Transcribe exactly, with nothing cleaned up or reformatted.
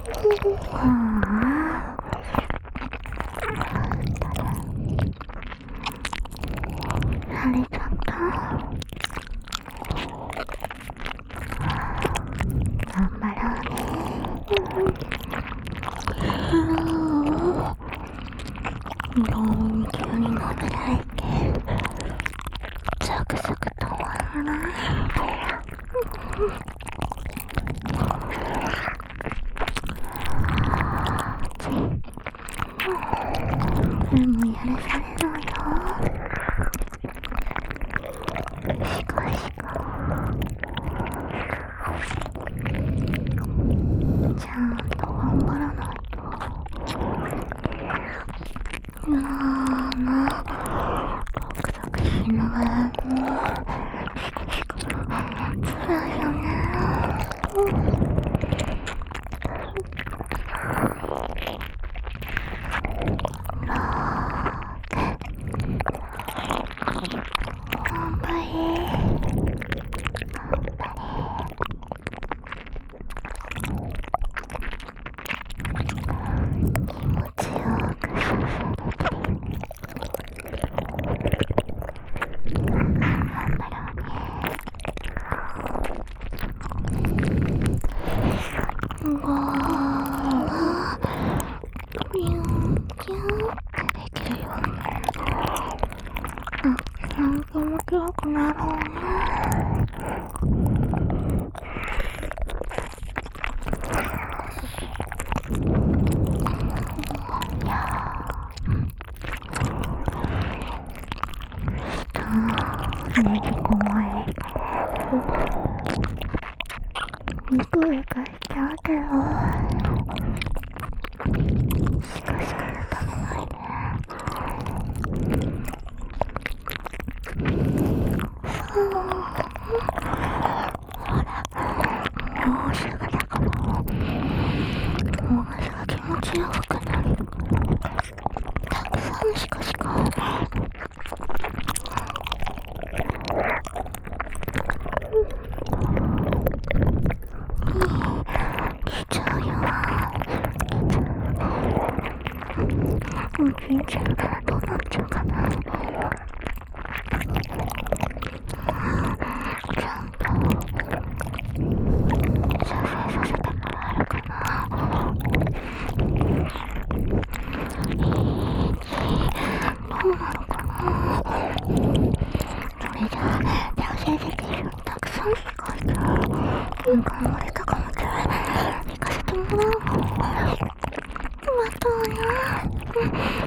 慣れちゃった。頑張ろうね。どうに急に舐められてザクザクと終わらない。でもやらされないよ。しかしかちゃんと頑張らないと。うわーもうドクドクしながらもしかしか辛いよね。頑張れ。気持ちよくさせて頑張ろうね。うわービュンビュンってできるよね。なんか気持ちよくなろうね。いやーねじこまえ肉上からしちゃうけどしかしから食べないね。ほらもうすぐだからもう足が気持ちよくなる。たくさんしかしか来ちゃうよ。おじいちゃんどうなっちゃうかな。ちゃんと射精させてもらえるかな。どうなのかな。それじゃあ射精できるようにたくさん使いたい。うん頑張れたかもしれない。行かせてもらう。またね。